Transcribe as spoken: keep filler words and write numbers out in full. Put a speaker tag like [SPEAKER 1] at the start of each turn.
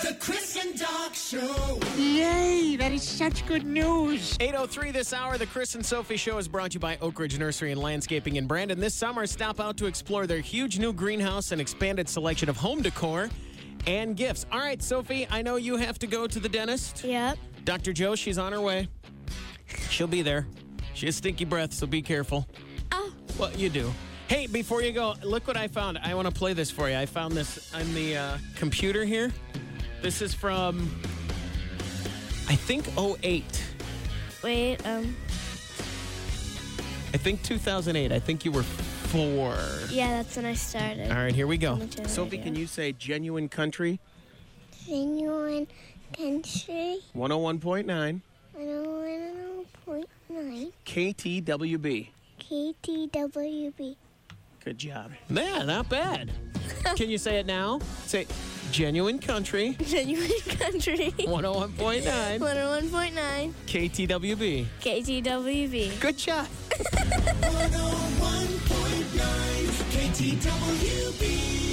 [SPEAKER 1] The Chris and Doc Show.
[SPEAKER 2] Yay, that is such good news.
[SPEAKER 3] eight oh three this hour, the Chris and Sophie Show is brought to you by Oak Ridge Nursery and Landscaping in Brandon. This summer, stop out to explore their huge new greenhouse and expanded selection of home decor and gifts. All right, Sophie, I know you have to go to the dentist.
[SPEAKER 4] Yep.
[SPEAKER 3] Doctor Joe, she's on her way. She'll be there. She has stinky breath, so be careful.
[SPEAKER 4] Oh.
[SPEAKER 3] Well, you do. Hey, before you go, look what I found. I want to play this for you. I found this on the uh, computer here. This is from, I think, oh eight.
[SPEAKER 4] Wait, um.
[SPEAKER 3] I think two thousand eight. I think you were four.
[SPEAKER 4] Yeah, that's when I started.
[SPEAKER 3] All right, here we go.
[SPEAKER 4] On the
[SPEAKER 3] Sophie,
[SPEAKER 4] radio.
[SPEAKER 3] can you say genuine country?
[SPEAKER 4] Genuine country.
[SPEAKER 3] one oh one point nine.
[SPEAKER 4] one oh one point nine.
[SPEAKER 3] K T W B.
[SPEAKER 4] K T W B.
[SPEAKER 3] Good job. Yeah, not bad. Can you say it now? Say genuine country.
[SPEAKER 4] Genuine country.
[SPEAKER 3] one oh one point nine.
[SPEAKER 4] one oh one point nine.
[SPEAKER 3] K T W B.
[SPEAKER 4] K T W B.
[SPEAKER 3] Good job.
[SPEAKER 1] one oh one point nine K T W B.